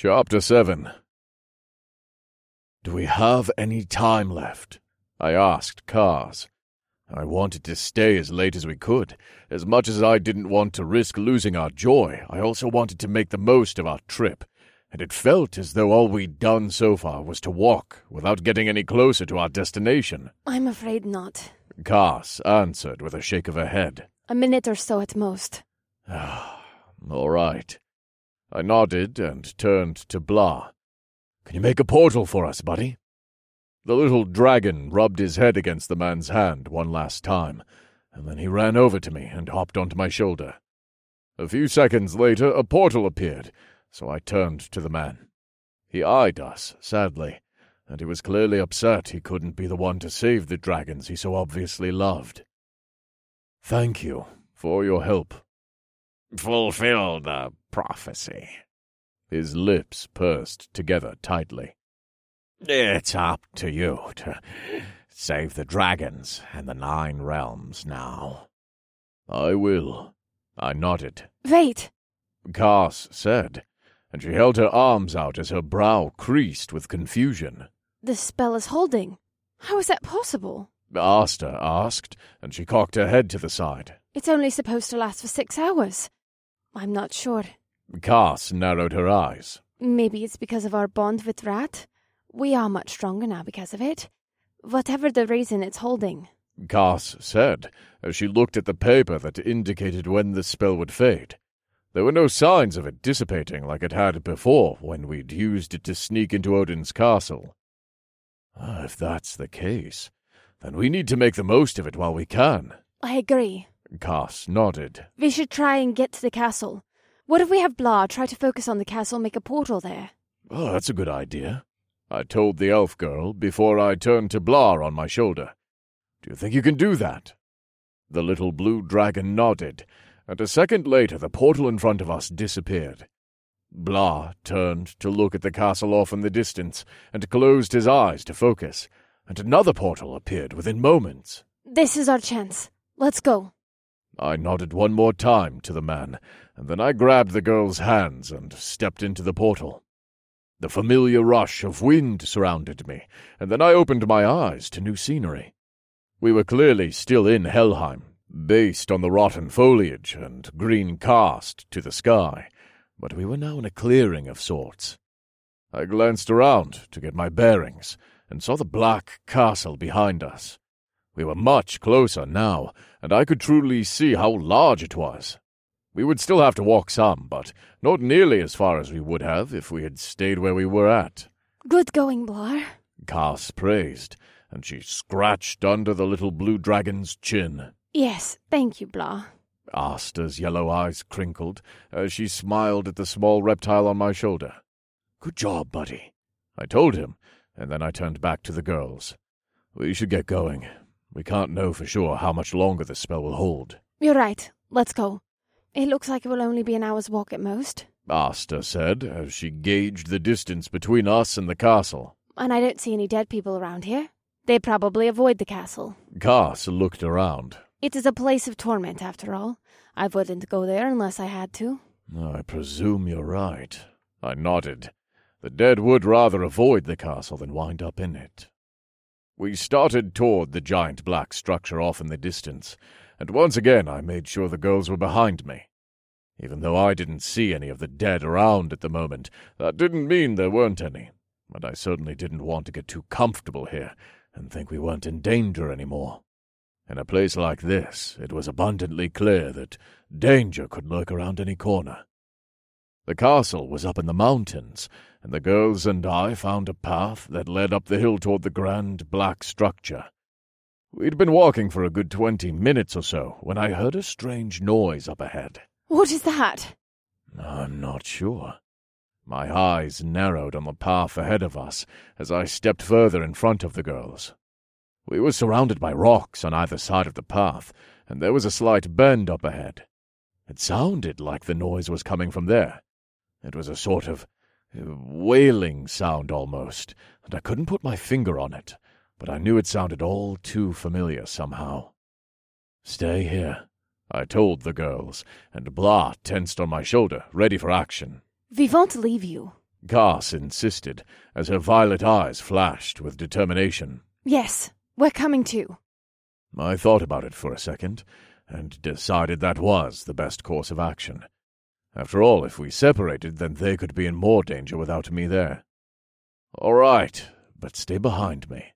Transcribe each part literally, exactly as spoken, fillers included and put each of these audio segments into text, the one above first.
Chapter seven. Do we have any time left? I asked Kars. I wanted to stay as late as we could. As much as I didn't want to risk losing our joy, I also wanted to make the most of our trip, and it felt as though all we'd done so far was to walk without getting any closer to our destination. I'm afraid not. Kars answered with a shake of her head. A minute or so at most. All right. I nodded and turned to Blah. Can you make a portal for us, buddy? The little dragon rubbed his head against the man's hand one last time, and then he ran over to me and hopped onto my shoulder. A few seconds later, a portal appeared, so I turned to the man. He eyed us, sadly, and he was clearly upset he couldn't be the one to save the dragons he so obviously loved. Thank you for your help. Fulfill the prophecy. His lips pursed together tightly. It's up to you to save the dragons and the Nine Realms now. I will. I nodded. Wait! Kars said, and she held her arms out as her brow creased with confusion. The spell is holding. How is that possible? Asta asked, and she cocked her head to the side. It's only supposed to last for six hours. I'm not sure. Kars narrowed her eyes. Maybe it's because of our bond with Rat. We are much stronger now because of it. Whatever the reason it's holding. Kars said, as she looked at the paper that indicated when the spell would fade. There were no signs of it dissipating like it had before when we'd used it to sneak into Odin's castle. Ah, if that's the case, then we need to make the most of it while we can. I agree. Kars nodded. We should try and get to the castle. What if we have Blah try to focus on the castle and make a portal there? Oh, that's a good idea. I told the elf girl before I turned to Blah on my shoulder. Do you think you can do that? The little blue dragon nodded, and a second later the portal in front of us disappeared. Blah turned to look at the castle off in the distance and closed his eyes to focus, and another portal appeared within moments. This is our chance. Let's go. I nodded one more time to the man, and then I grabbed the girl's hands and stepped into the portal. The familiar rush of wind surrounded me, and then I opened my eyes to new scenery. We were clearly still in Helheim, based on the rotten foliage and green cast to the sky, but we were now in a clearing of sorts. I glanced around to get my bearings, and saw the black castle behind us. We were much closer now, and I could truly see how large it was. We would still have to walk some, but not nearly as far as we would have if we had stayed where we were at. Good going, Blah. Kars praised, and she scratched under the little blue dragon's chin. Yes, thank you, Blah. Asta's yellow eyes crinkled as she smiled at the small reptile on my shoulder. Good job, buddy, I told him, and then I turned back to the girls. We should get going. We can't know for sure how much longer the spell will hold. You're right. Let's go. It looks like it will only be an hour's walk at most. Asta said, as she gauged the distance between us and the castle. And I don't see any dead people around here. They'd probably avoid the castle. Kars looked around. It is a place of torment, after all. I wouldn't go there unless I had to. I presume you're right. I nodded. The dead would rather avoid the castle than wind up in it. We started toward the giant black structure off in the distance, and once again I made sure the girls were behind me. Even though I didn't see any of the dead around at the moment, that didn't mean there weren't any, and I certainly didn't want to get too comfortable here and think we weren't in danger anymore. In a place like this, it was abundantly clear that danger could lurk around any corner. The castle was up in the mountains, and the girls and I found a path that led up the hill toward the grand black structure. We'd been walking for a good twenty minutes or so when I heard a strange noise up ahead. What is that? I'm not sure. My eyes narrowed on the path ahead of us as I stepped further in front of the girls. We were surrounded by rocks on either side of the path, and there was a slight bend up ahead. It sounded like the noise was coming from there. It was a sort of wailing sound almost, and I couldn't put my finger on it, but I knew it sounded all too familiar somehow. Stay here, I told the girls, and Blah tensed on my shoulder, ready for action. We won't leave you. Cass insisted, as her violet eyes flashed with determination. Yes, we're coming too. I thought about it for a second, and decided that was the best course of action. After all, if we separated, then they could be in more danger without me there. All right, but stay behind me.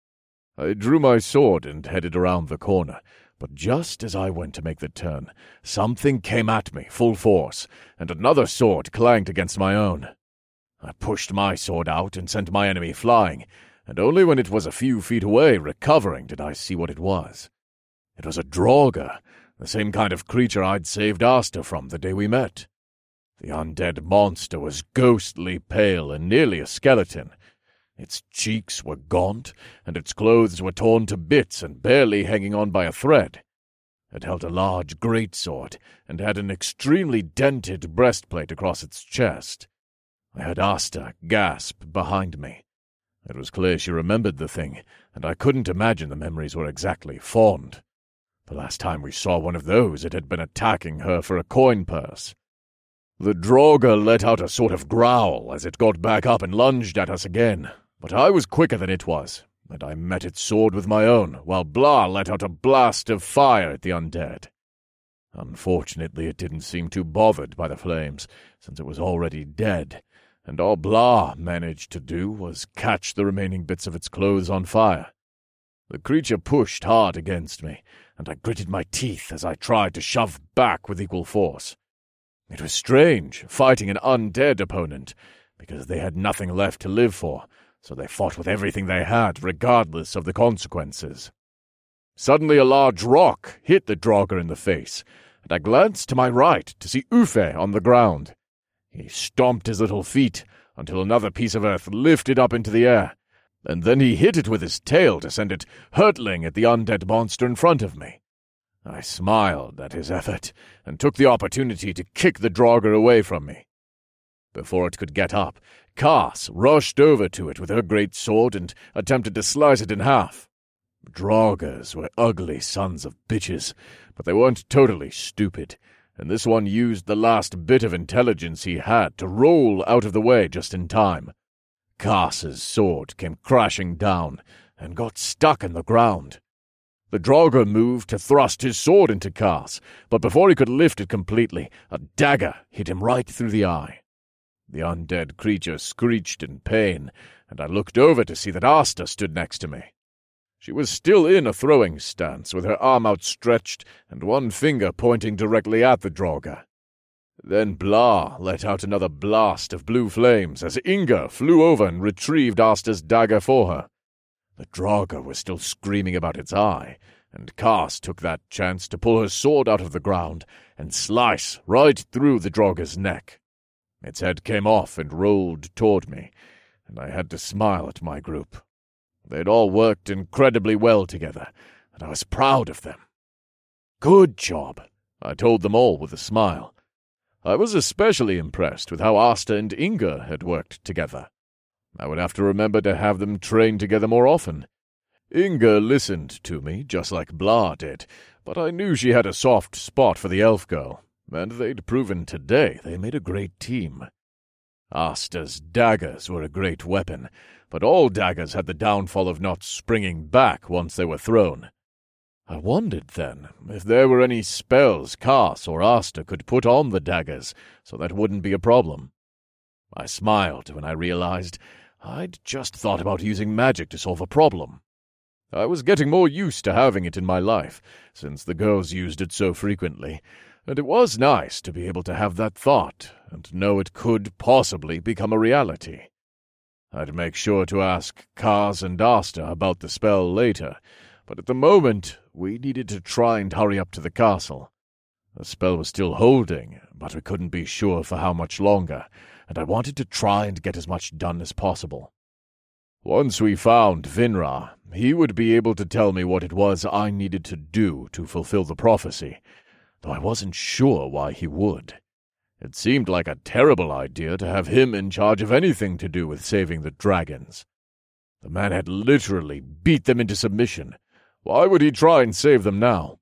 I drew my sword and headed around the corner, but just as I went to make the turn, something came at me full force, and another sword clanged against my own. I pushed my sword out and sent my enemy flying, and only when it was a few feet away, recovering, did I see what it was. It was a Draugr, the same kind of creature I'd saved Asta from the day we met. The undead monster was ghostly pale and nearly a skeleton. Its cheeks were gaunt, and its clothes were torn to bits and barely hanging on by a thread. It held a large greatsword, and had an extremely dented breastplate across its chest. I heard Asta gasp behind me. It was clear she remembered the thing, and I couldn't imagine the memories were exactly fond. The last time we saw one of those, it had been attacking her for a coin purse. The Draugr let out a sort of growl as it got back up and lunged at us again, but I was quicker than it was, and I met its sword with my own, while Blah let out a blast of fire at the undead. Unfortunately, it didn't seem too bothered by the flames, since it was already dead, and all Blah managed to do was catch the remaining bits of its clothes on fire. The creature pushed hard against me, and I gritted my teeth as I tried to shove back with equal force. It was strange, fighting an undead opponent, because they had nothing left to live for, so they fought with everything they had, regardless of the consequences. Suddenly a large rock hit the Draugr in the face, and I glanced to my right to see Uffe on the ground. He stomped his little feet until another piece of earth lifted up into the air, and then he hit it with his tail to send it hurtling at the undead monster in front of me. I smiled at his effort, and took the opportunity to kick the Draugr away from me. Before it could get up, Cass rushed over to it with her great sword and attempted to slice it in half. Draugrs were ugly sons of bitches, but they weren't totally stupid, and this one used the last bit of intelligence he had to roll out of the way just in time. Cass's sword came crashing down and got stuck in the ground. The Draugr moved to thrust his sword into Cass, but before he could lift it completely, a dagger hit him right through the eye. The undead creature screeched in pain, and I looked over to see that Asta stood next to me. She was still in a throwing stance, with her arm outstretched and one finger pointing directly at the Draugr. Then Blah let out another blast of blue flames as Inga flew over and retrieved Asta's dagger for her. The Draugr was still screaming about its eye, and Cass took that chance to pull her sword out of the ground and slice right through the Draugr's neck. Its head came off and rolled toward me, and I had to smile at my group. They'd all worked incredibly well together, and I was proud of them. Good job, I told them all with a smile. I was especially impressed with how Asta and Inga had worked together. I would have to remember to have them train together more often. Inga listened to me, just like Blah did, but I knew she had a soft spot for the elf girl, and they'd proven today they made a great team. Asta's daggers were a great weapon, but all daggers had the downfall of not springing back once they were thrown. I wondered, then, if there were any spells Cass or Asta could put on the daggers, so that wouldn't be a problem. I smiled when I realized I'd just thought about using magic to solve a problem. I was getting more used to having it in my life, since the girls used it so frequently, and it was nice to be able to have that thought and know it could possibly become a reality. I'd make sure to ask Cass and Asta about the spell later, but at the moment we needed to try and hurry up to the castle. The spell was still holding, but we couldn't be sure for how much longer, and I wanted to try and get as much done as possible. Once we found Vinra, he would be able to tell me what it was I needed to do to fulfill the prophecy, though I wasn't sure why he would. It seemed like a terrible idea to have him in charge of anything to do with saving the dragons. The man had literally beat them into submission. Why would he try and save them now?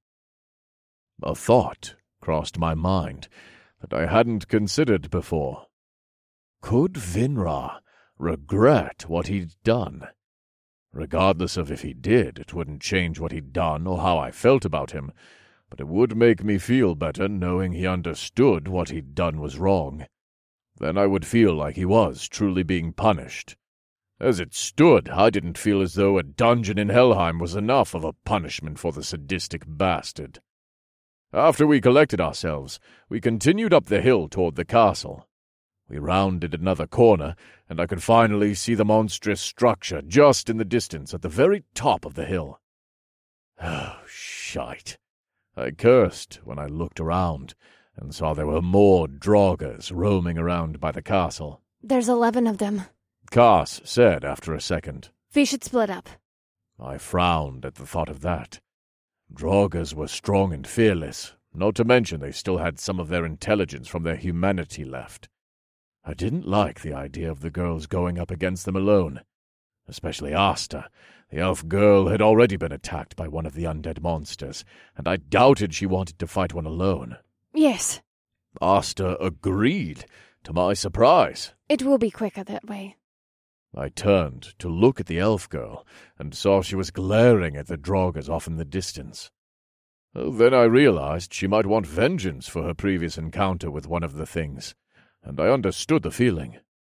A thought crossed my mind that I hadn't considered before. Could Vinra regret what he'd done? Regardless of if he did, it wouldn't change what he'd done or how I felt about him, but it would make me feel better knowing he understood what he'd done was wrong. Then I would feel like he was truly being punished. As it stood, I didn't feel as though a dungeon in Helheim was enough of a punishment for the sadistic bastard. After we collected ourselves, we continued up the hill toward the castle. We rounded another corner, and I could finally see the monstrous structure just in the distance at the very top of the hill. Oh, shite. I cursed when I looked around and saw there were more Draugrs roaming around by the castle. There's eleven of them, Cass said after a second. We should split up. I frowned at the thought of that. Draugrs were strong and fearless, not to mention they still had some of their intelligence from their humanity left. I didn't like the idea of the girls going up against them alone. Especially Asta. The elf girl had already been attacked by one of the undead monsters, and I doubted she wanted to fight one alone. Yes. Asta agreed, to my surprise. It will be quicker that way. I turned to look at the elf girl, and saw she was glaring at the Draugrs off in the distance. Then I realized she might want vengeance for her previous encounter with one of the things, and I understood the feeling.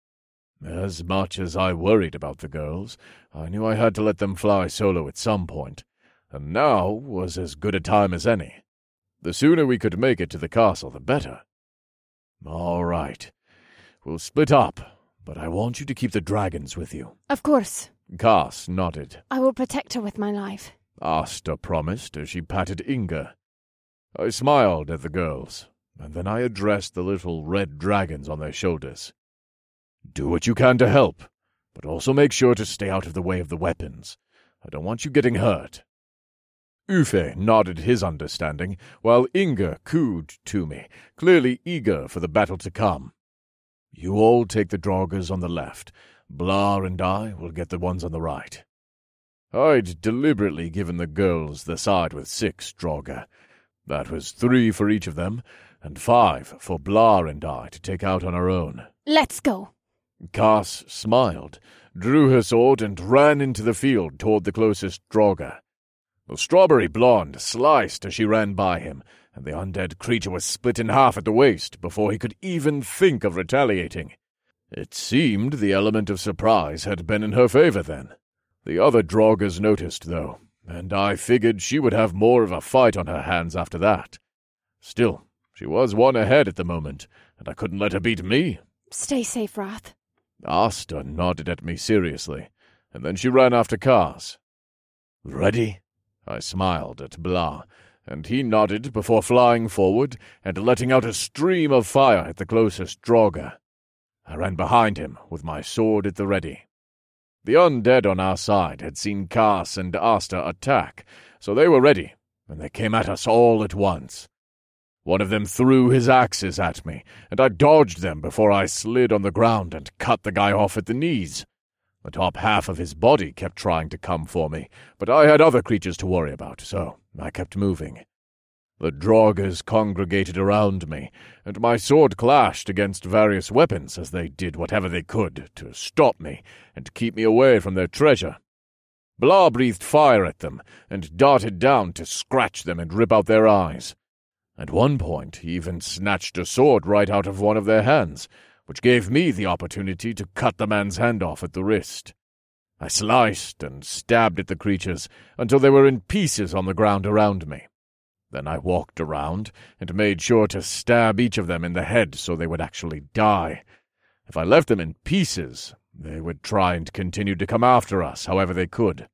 As much as I worried about the girls, I knew I had to let them fly solo at some point, and now was as good a time as any. The sooner we could make it to the castle, the better. All right. We'll split up, but I want you to keep the dragons with you. Of course. Cass nodded. I will protect her with my life. Asta promised as she patted Inga. I smiled at the girls, and then I addressed the little red dragons on their shoulders. Do what you can to help, but also make sure to stay out of the way of the weapons. I don't want you getting hurt. Ufe nodded his understanding, while Inga cooed to me, clearly eager for the battle to come. You all take the Draugrs on the left. Blar and I will get the ones on the right. I'd deliberately given the girls the side with six Draugr. That was three for each of them, and five for Blar and I to take out on our own. Let's go. Cass smiled, drew her sword, and ran into the field toward the closest Draugr. The strawberry blonde sliced as she ran by him, and the undead creature was split in half at the waist before he could even think of retaliating. It seemed the element of surprise had been in her favor then. The other Draugrs noticed, though, and I figured she would have more of a fight on her hands after that. Still, she was one ahead at the moment, and I couldn't let her beat me. Stay safe, Wrath. Asta nodded at me seriously, and then she ran after Cass. Ready? I smiled at Blar, and he nodded before flying forward and letting out a stream of fire at the closest Draugr. I ran behind him with my sword at the ready. The undead on our side had seen Cass and Asta attack, so they were ready, and they came at us all at once. One of them threw his axes at me, and I dodged them before I slid on the ground and cut the guy off at the knees. The top half of his body kept trying to come for me, but I had other creatures to worry about, so I kept moving. The Draugrs congregated around me, and my sword clashed against various weapons as they did whatever they could to stop me and keep me away from their treasure. Blar breathed fire at them and darted down to scratch them and rip out their eyes. At one point, he even snatched a sword right out of one of their hands, which gave me the opportunity to cut the man's hand off at the wrist. I sliced and stabbed at the creatures until they were in pieces on the ground around me. Then I walked around and made sure to stab each of them in the head so they would actually die. If I left them in pieces, they would try and continue to come after us however they could.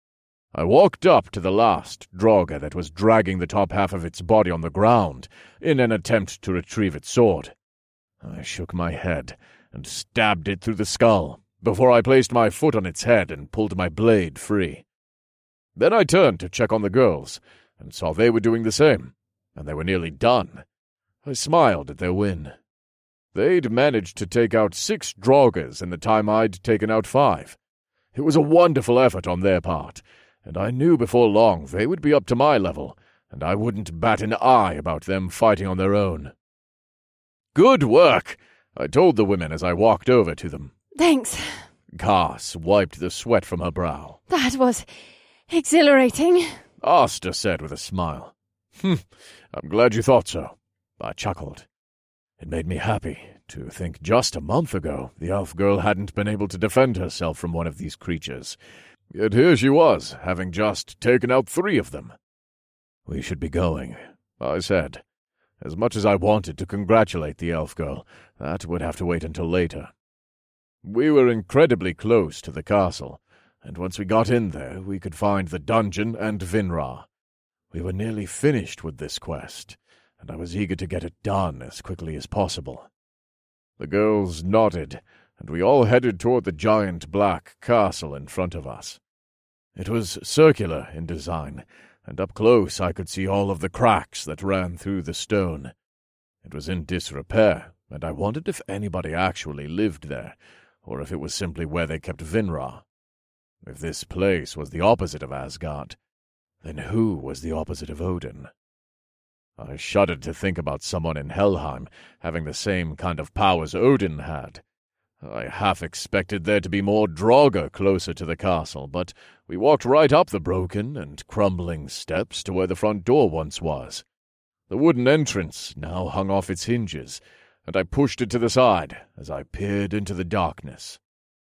I walked up to the last Draugr that was dragging the top half of its body on the ground in an attempt to retrieve its sword. I shook my head and stabbed it through the skull before I placed my foot on its head and pulled my blade free. Then I turned to check on the girls and saw they were doing the same, and they were nearly done. I smiled at their win. They'd managed to take out six Draugrs in the time I'd taken out five. It was a wonderful effort on their part, and I knew before long they would be up to my level, and I wouldn't bat an eye about them fighting on their own. Good work! I told the women as I walked over to them. Thanks. Cass wiped the sweat from her brow. That was exhilarating. Asta said with a smile. Hmm, I'm glad you thought so. I chuckled. It made me happy to think just a month ago the elf girl hadn't been able to defend herself from one of these creatures. Yet here she was, having just taken out three of them. We should be going, I said. As much as I wanted to congratulate the elf girl, that would have to wait until later. We were incredibly close to the castle, and once we got in there, we could find the dungeon and Vinra. We were nearly finished with this quest, and I was eager to get it done as quickly as possible. The girls nodded, and we all headed toward the giant black castle in front of us. It was circular in design, and up close I could see all of the cracks that ran through the stone. It was in disrepair, and I wondered if anybody actually lived there, or if it was simply where they kept Vinra. If this place was the opposite of Asgard, then who was the opposite of Odin? I shuddered to think about someone in Helheim having the same kind of powers Odin had. I half expected there to be more Draugr closer to the castle, but we walked right up the broken and crumbling steps to where the front door once was. The wooden entrance now hung off its hinges, and I pushed it to the side as I peered into the darkness.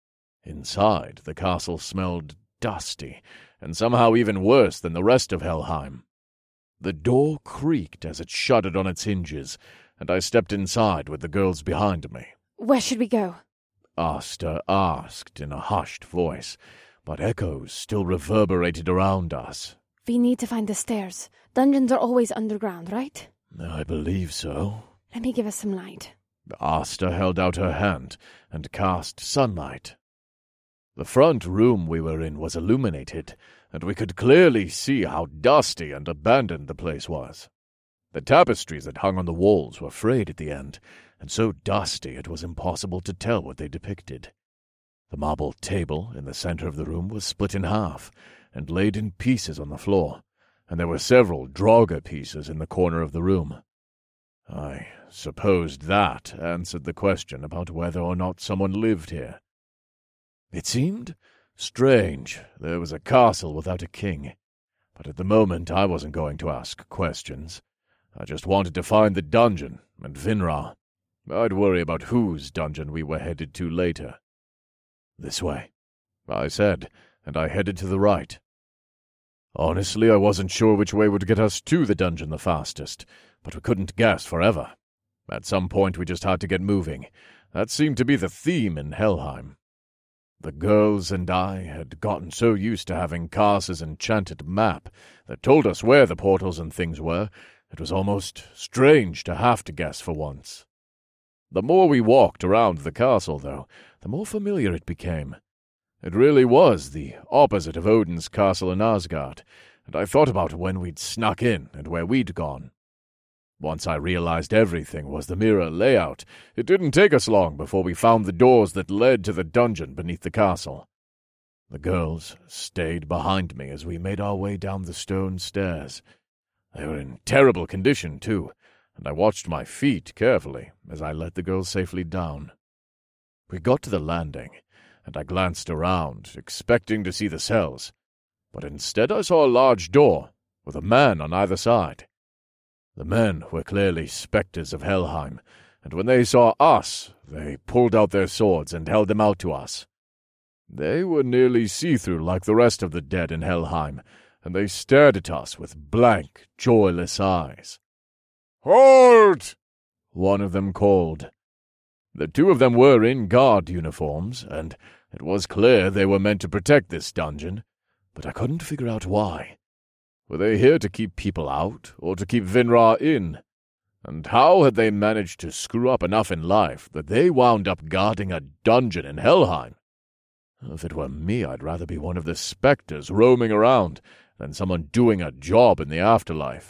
Inside, the castle smelled dusty, and somehow even worse than the rest of Helheim. The door creaked as it shuddered on its hinges, and I stepped inside with the girls behind me. Where should we go? Asta asked in a hushed voice, but echoes still reverberated around us. We need to find the stairs. Dungeons are always underground, right? I believe so. Let me give us some light. Asta held out her hand and cast sunlight. The front room we were in was illuminated, and we could clearly see how dusty and abandoned the place was. The tapestries that hung on the walls were frayed at the end, and so dusty it was impossible to tell what they depicted. The marble table in the center of the room was split in half and laid in pieces on the floor, and there were several Draugr pieces in the corner of the room. I supposed that answered the question about whether or not someone lived here. It seemed strange there was a castle without a king, but at the moment I wasn't going to ask questions. I just wanted to find the dungeon and Vinra. I'd worry about whose dungeon we were headed to later. This way, I said, and I headed to the right. Honestly, I wasn't sure which way would get us to the dungeon the fastest, but we couldn't guess forever. At some point we just had to get moving. That seemed to be the theme in Helheim. The girls and I had gotten so used to having Cass's enchanted map that told us where the portals and things were, it was almost strange to have to guess for once. The more we walked around the castle, though, the more familiar it became. It really was the opposite of Odin's castle in Asgard, and I thought about when we'd snuck in and where we'd gone. Once I realized everything was the mirror layout, it didn't take us long before we found the doors that led to the dungeon beneath the castle. The girls stayed behind me as we made our way down the stone stairs. They were in terrible condition, too, and I watched my feet carefully as I let the girls safely down. We got to the landing, and I glanced around, expecting to see the cells, but instead I saw a large door with a man on either side. The men were clearly spectres of Helheim, and when they saw us, they pulled out their swords and held them out to us. They were nearly see-through like the rest of the dead in Helheim, and they stared at us with blank, joyless eyes. "Halt!" one of them called. The two of them were in guard uniforms, and it was clear they were meant to protect this dungeon, but I couldn't figure out why. Were they here to keep people out, or to keep Vinra in? And how had they managed to screw up enough in life that they wound up guarding a dungeon in Helheim? If it were me, I'd rather be one of the spectres roaming around than someone doing a job in the afterlife.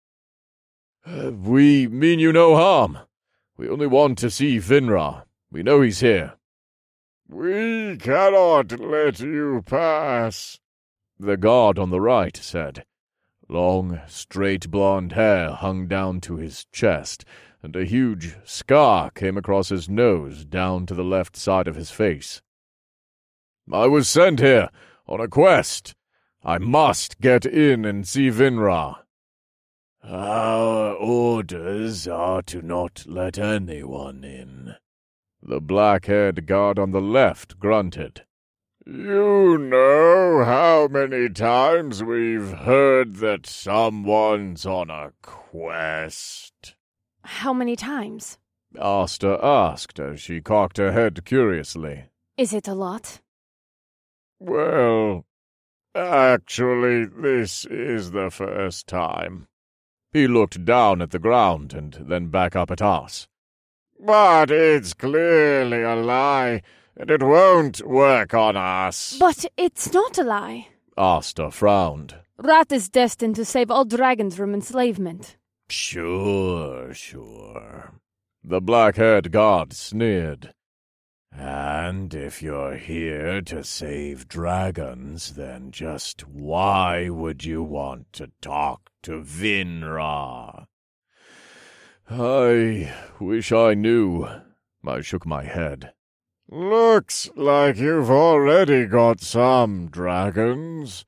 Uh, we mean you no harm. We only want to see Vinra. We know he's here. We cannot let you pass, the guard on the right said. Long, straight blonde hair hung down to his chest, and a huge scar came across his nose down to the left side of his face. "I was sent here on a quest. I must get in and see Vinra." "Our orders are to not let anyone in." The black-haired guard on the left grunted. "You know how many times we've heard that someone's on a quest?" How many times? Asta asked as she cocked her head curiously. Is it a lot? "Well, actually, this is the first time." He looked down at the ground and then back up at us. "But it's clearly a lie, and it won't work on us." But it's not a lie. Asta frowned. Rat is destined to save all dragons from enslavement. "Sure, sure." The black-haired guard sneered. "And if you're here to save dragons, then just why would you want to talk to Vinra?" I wish I knew. I shook my head. "Looks like you've already got some dragons.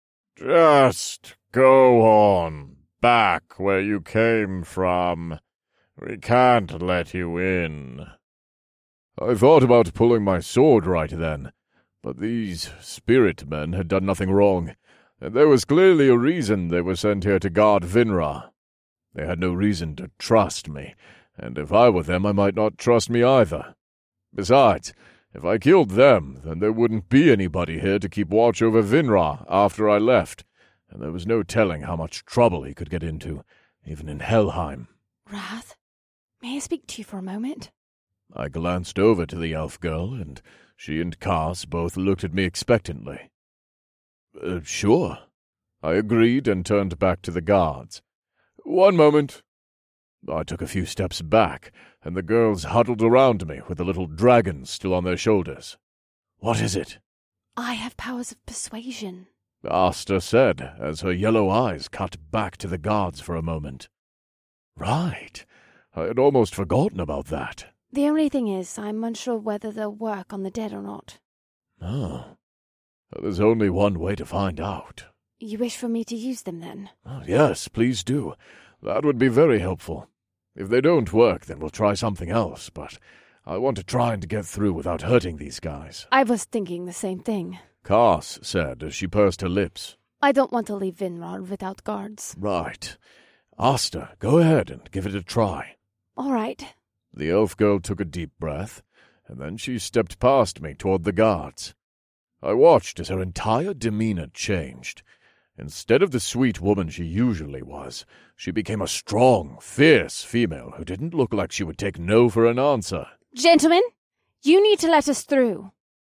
Just go on, back where you came from. We can't let you in." I thought about pulling my sword right then, but these spirit men had done nothing wrong, and there was clearly a reason they were sent here to guard Vinra. They had no reason to trust me, and if I were them, I might not trust me either. Besides, if I killed them, then there wouldn't be anybody here to keep watch over Vinra after I left, and there was no telling how much trouble he could get into, even in Helheim. Wrath, may I speak to you for a moment? I glanced over to the elf girl, and she and Cass both looked at me expectantly. Uh, sure. I agreed and turned back to the guards. One moment. I took a few steps back, and the girls huddled around me with the little dragons still on their shoulders. What is it? I have powers of persuasion, Asta said, as her yellow eyes cut back to the guards for a moment. Right. I had almost forgotten about that. The only thing is, I'm unsure whether they'll work on the dead or not. Oh. There's only one way to find out. You wish for me to use them, then? Oh, yes, please do. That would be very helpful. If they don't work, then we'll try something else, but I want to try and get through without hurting these guys. I was thinking the same thing. Cass said as she pursed her lips. I don't want to leave Vinra without guards. Right. Asta, go ahead and give it a try. All right. The elf girl took a deep breath, and then she stepped past me toward the guards. I watched as her entire demeanor changed. Instead of the sweet woman she usually was, she became a strong, fierce female who didn't look like she would take no for an answer. Gentlemen, you need to let us through.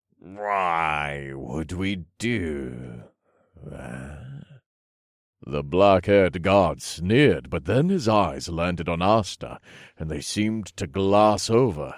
Why would we do that? The black-haired guard sneered, but then his eyes landed on Asta, and they seemed to glass over.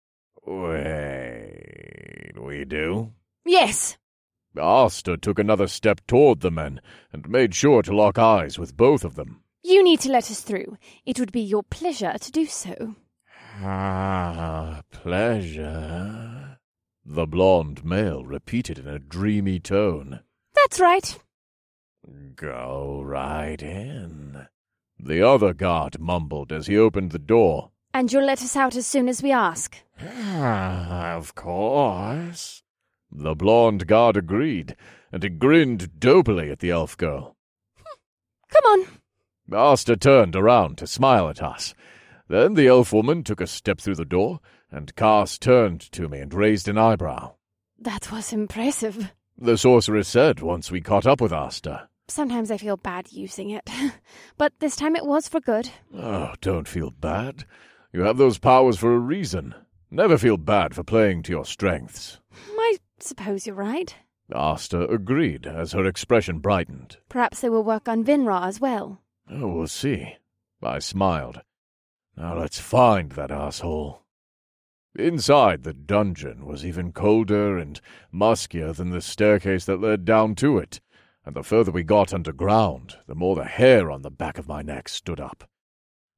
Wait, we do? Yes. Asta took another step toward the men, and made sure to lock eyes with both of them. You need to let us through. It would be your pleasure to do so. Ah, pleasure. The blonde male repeated in a dreamy tone. That's right. Go right in. The other guard mumbled as he opened the door. And you'll let us out as soon as we ask. Ah, of course. The blonde guard agreed, and he grinned dopily at the elf girl. Come on. Asta turned around to smile at us. Then the elf woman took a step through the door, and Cass turned to me and raised an eyebrow. That was impressive. The sorceress said once we caught up with Asta. Sometimes I feel bad using it, but this time it was for good. Oh, don't feel bad. You have those powers for a reason. Never feel bad for playing to your strengths. I suppose you're right. Asta agreed as her expression brightened. Perhaps they will work on Vinra as well. Oh, we'll see. I smiled. Now let's find that asshole. Inside the dungeon was even colder and muskier than the staircase that led down to it, and the further we got underground, the more the hair on the back of my neck stood up.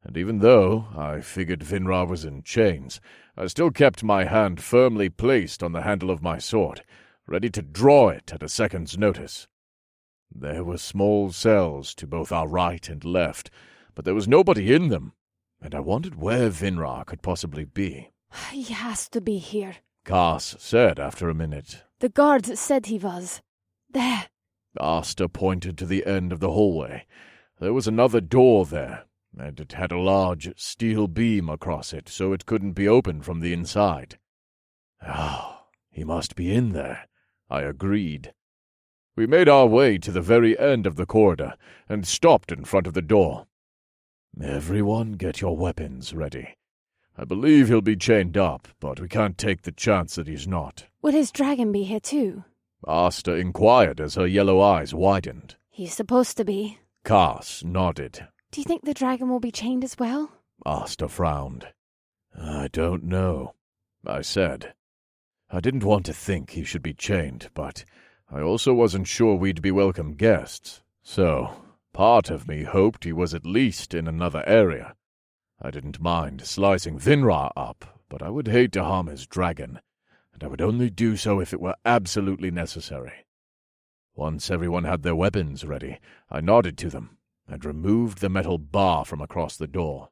and even though I figured Vinrar was in chains, I still kept my hand firmly placed on the handle of my sword, ready to draw it at a second's notice. There were small cells to both our right and left, but there was nobody in them, and I wondered where Vinrar could possibly be. He has to be here, Cass said after a minute. The guards said he was. There. Asta pointed to the end of the hallway. There was another door there, and it had a large steel beam across it, so it couldn't be opened from the inside. Oh, he must be in there, I agreed. We made our way to the very end of the corridor and stopped in front of the door. Everyone get your weapons ready. I believe he'll be chained up, but we can't take the chance that he's not. Will his dragon be here too? Asta inquired as her yellow eyes widened. He's supposed to be. Cass nodded. Do you think the dragon will be chained as well? Asta frowned. I don't know, I said. I didn't want to think he should be chained, but I also wasn't sure we'd be welcome guests, so part of me hoped he was at least in another area. I didn't mind slicing Vinrar up, but I would hate to harm his dragon, and I would only do so if it were absolutely necessary. Once everyone had their weapons ready, I nodded to them and removed the metal bar from across the door.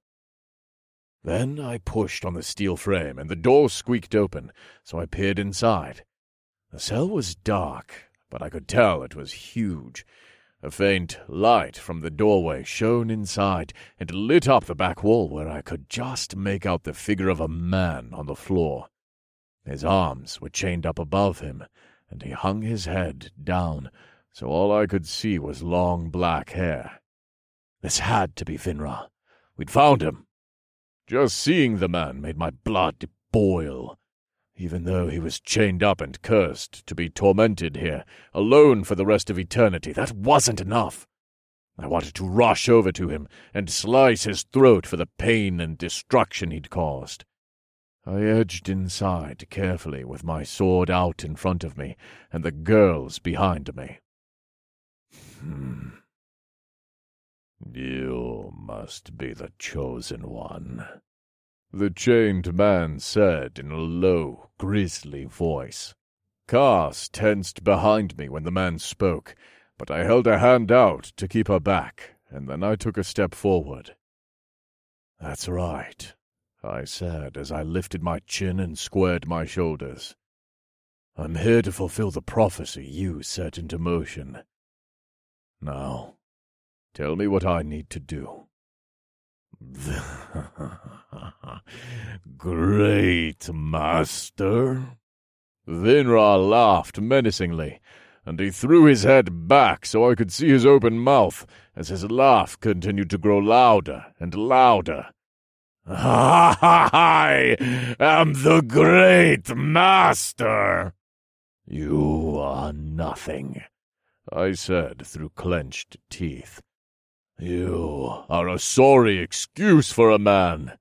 Then I pushed on the steel frame, and the door squeaked open, so I peered inside. The cell was dark, but I could tell it was huge. A faint light from the doorway shone inside and lit up the back wall where I could just make out the figure of a man on the floor. His arms were chained up above him, and he hung his head down, so all I could see was long black hair. This had to be Vinrar. We'd found him. Just seeing the man made my blood boil. Even though he was chained up and cursed to be tormented here, alone for the rest of eternity, that wasn't enough. I wanted to rush over to him and slice his throat for the pain and destruction he'd caused. I edged inside carefully with my sword out in front of me and the girls behind me. Hmm. You must be the chosen one, the chained man said in a low, grisly voice. Cass tensed behind me when the man spoke, but I held a hand out to keep her back, and then I took a step forward. That's right, I said as I lifted my chin and squared my shoulders. I'm here to fulfill the prophecy you set into motion. Now, tell me what I need to do. Great master. Vinrar laughed menacingly, and he threw his head back so I could see his open mouth as his laugh continued to grow louder and louder. I am the great master. You are nothing, I said through clenched teeth. You are a sorry excuse for a man.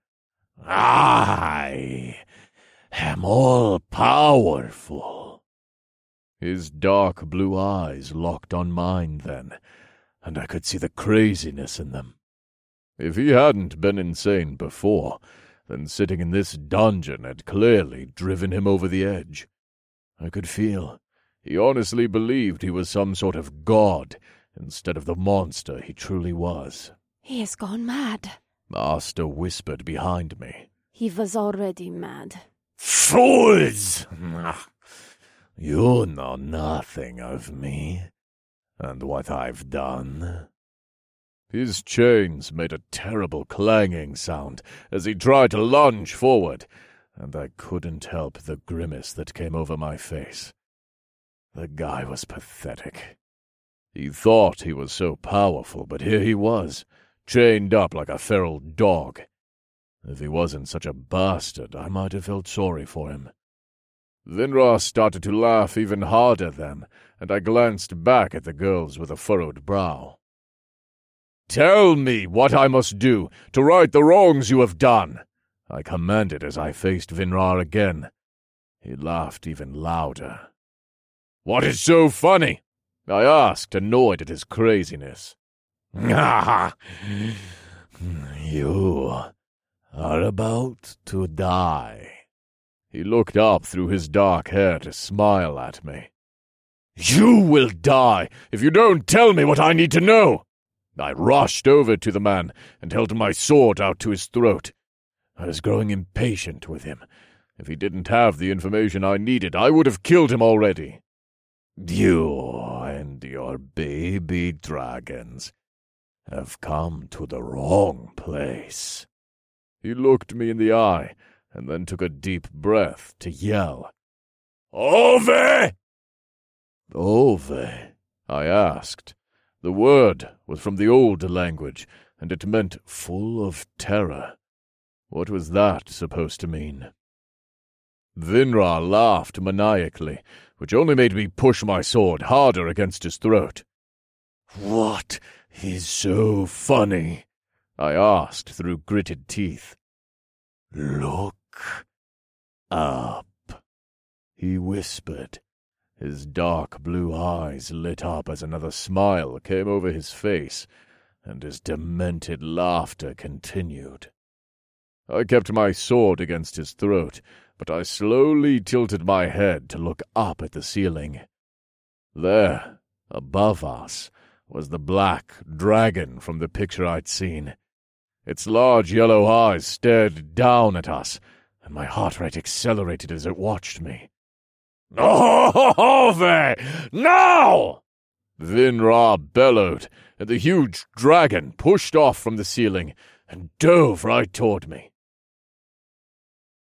I am all-powerful. His dark blue eyes locked on mine then, and I could see the craziness in them. If he hadn't been insane before, then sitting in this dungeon had clearly driven him over the edge. I could feel he honestly believed he was some sort of god, instead of the monster he truly was. He has gone mad, Asta whispered behind me. He was already mad. Fools! You know nothing of me, and what I've done. His chains made a terrible clanging sound as he tried to lunge forward, and I couldn't help the grimace that came over my face. The guy was pathetic. He thought he was so powerful, but here he was, chained up like a feral dog. If he wasn't such a bastard, I might have felt sorry for him. Vinrar started to laugh even harder then, and I glanced back at the girls with a furrowed brow. Tell me what I must do to right the wrongs you have done, I commanded as I faced Vinrar again. He laughed even louder. What is so funny? I asked, annoyed at his craziness. Ah, You are about to die. He looked up through his dark hair to smile at me. You will die if you don't tell me what I need to know! I rushed over to the man and held my sword out to his throat. I was growing impatient with him. If he didn't have the information I needed, I would have killed him already. You and your baby dragons have come to the wrong place. He looked me in the eye and then took a deep breath to yell. Ove! Ove? I asked. The word was from the old language, and it meant full of terror. What was that supposed to mean? Vinra laughed maniacally, which only made me push my sword harder against his throat. What is so funny? I asked through gritted teeth. Look up, he whispered. His dark blue eyes lit up as another smile came over his face, and his demented laughter continued. I kept my sword against his throat, but I slowly tilted my head to look up at the ceiling. There, above us, was the black dragon from the picture I'd seen. Its large yellow eyes stared down at us, and my heart rate accelerated as it watched me. Ove! Now! Vinra bellowed, and the huge dragon pushed off from the ceiling and dove right toward me.